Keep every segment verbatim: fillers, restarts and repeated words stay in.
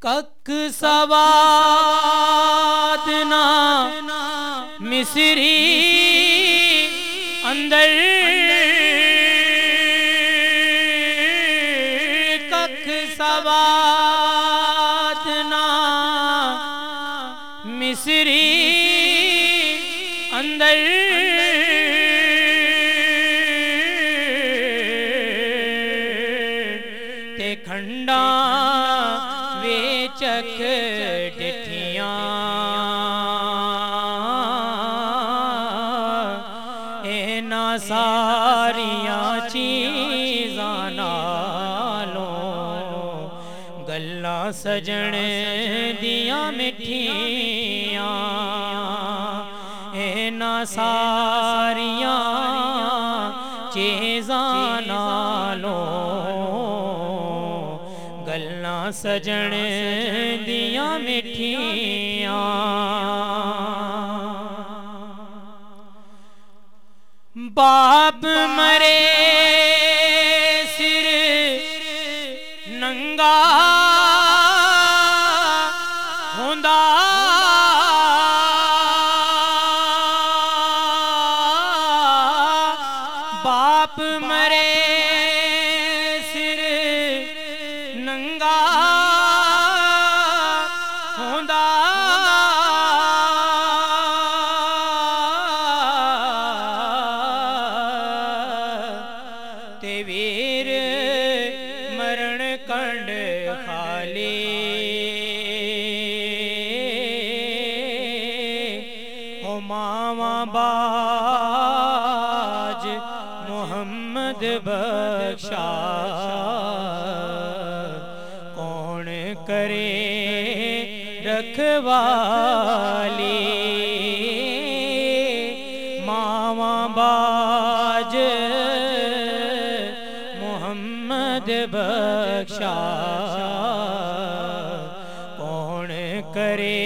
कक सवाद ना मिसरी अंदर कक सवाद ना मिसरी अंदर ते खंडा वेचक डिठियां इना सारियां चीज़ां नालों गल्लां सजण दियां मिठियां इना सारियां चीज़ां नालों गल्लां सजण दियां मिठियां। बाप मरे सिर नंगा होंदा बाप मरे सिर नंगा होंदा ते वीर मरण कंड खाली ओ मावा बाज मोहम्मद बख्शा कौन करे रखवाली मावा बाज मोहम्मद बख्शा कौन करे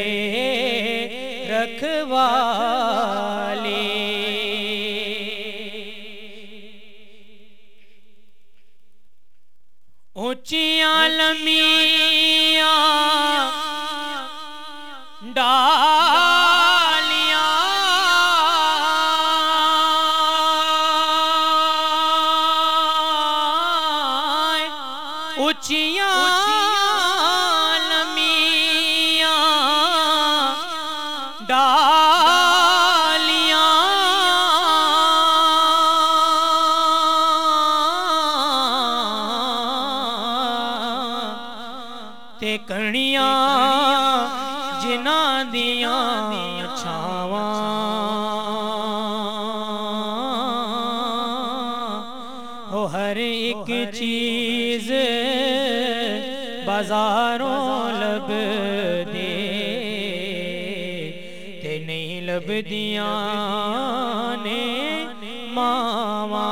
रखवाली। ऊंचियां लम्मियां डालियां ऊंचियां लम्मियां डालियां ते कणियां जिन्हां दियां छावां हो हर एक चीज बाजारों लब दे ते नहीं लभदियां ने मावां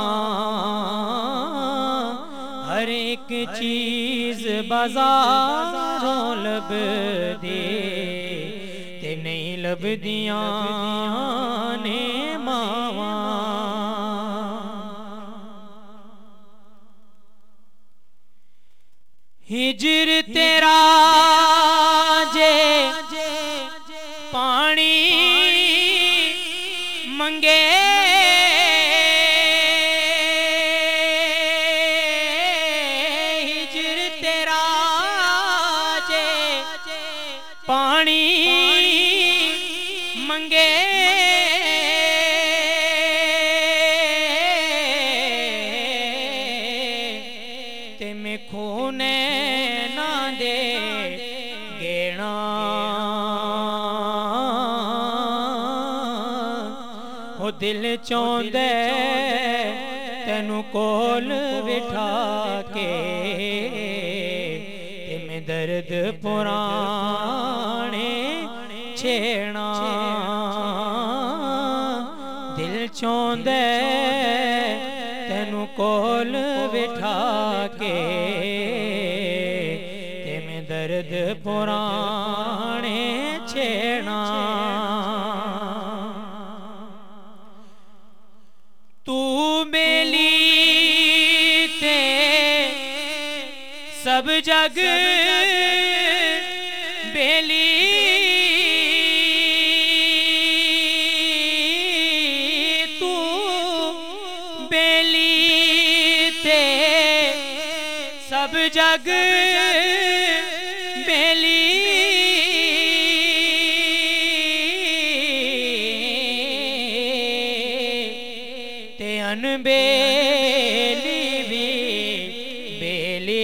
हर एक चीज बाजारों लब दे ते नहीं लभदियां ने मावां। हिजर तेरा जे पानी मंगे हिजर तेरा जे पानी मंगे ते मैं खूने ना दे गेना हो दिल चाहुंदे तेनू कोल बिठा के ते मैं दर्द पुराने छेड़ा दिल चाहुंदे तेनू कोल बिठा के ते मैं दर्द पुराने छेड़ा। तू बेली ते सब जग बेली ते सब जग बेली ते अनबेली भी बेली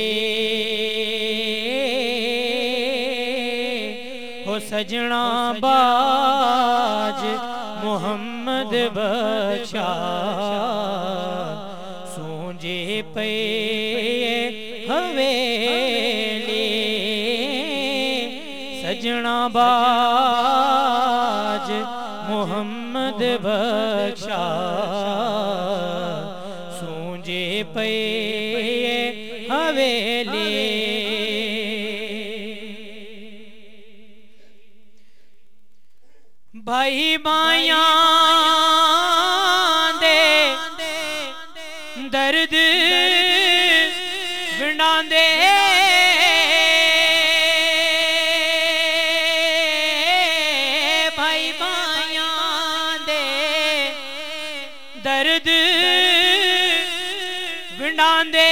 हो सजना बाज मोहम्मद बख्शा सूंजे पे हवेली सजना बाज मोहम्मद बख्शा सूंजे पे हवेली भाई माया दे दर्द विंडांदे भाई माया दे दर्द विंडांदे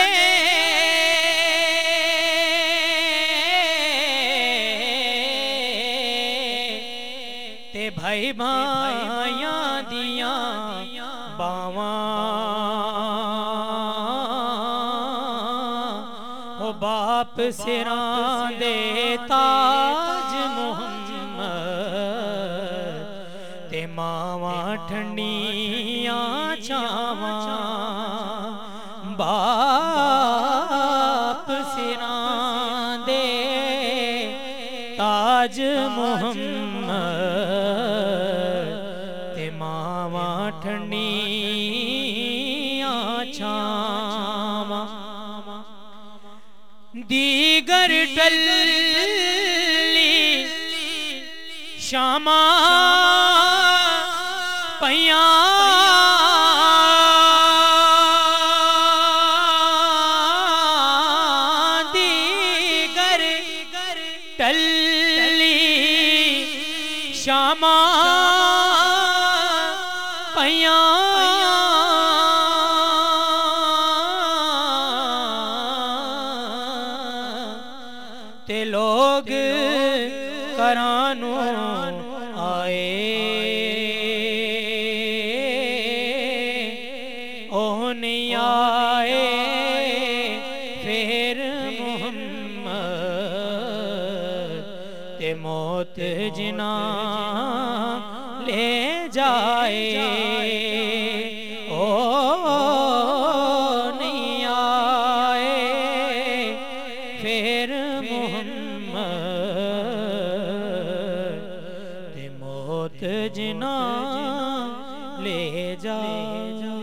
ते भाई भाइया दिया बावा हो बाप सिरां दे ताज मुहम्मद ते मावा ठंडियां छावां बाप सिरां दे ताज मुहम्मद ते मावा ठंडियां छावां दीगर टल्ली शामा पया दीगर टल्ली शामा पया ते लोग करानू आए ओह नहीं आए फिर मुहम्मद ते मौत जिना ले जाए ओ नहीं आए फिर मुहम्मद ते मौत जिना ले जाए।